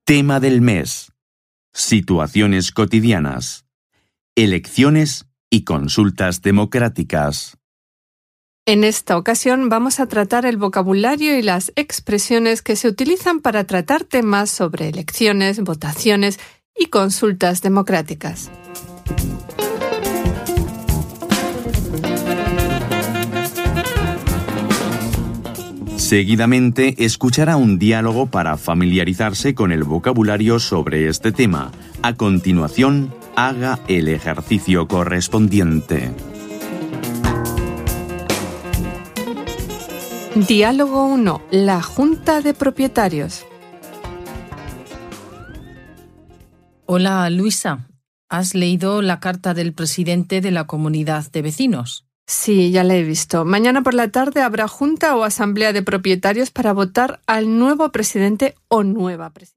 Tema del mes: situaciones cotidianas, elecciones y consultas democráticas. En esta ocasión vamos a tratar el vocabulario y las expresiones que se utilizan para tratar temas sobre elecciones, votaciones y consultas democráticas. Seguidamente escuchará un diálogo para familiarizarse con el vocabulario sobre este tema. A continuación, haga el ejercicio correspondiente. Diálogo 1. La Junta de Propietarios. Hola, Luisa. ¿Has leído la carta del presidente de la comunidad de vecinos? Sí, ya la he visto. Mañana por la tarde habrá junta o asamblea de propietarios para votar al nuevo presidente o nueva presidenta.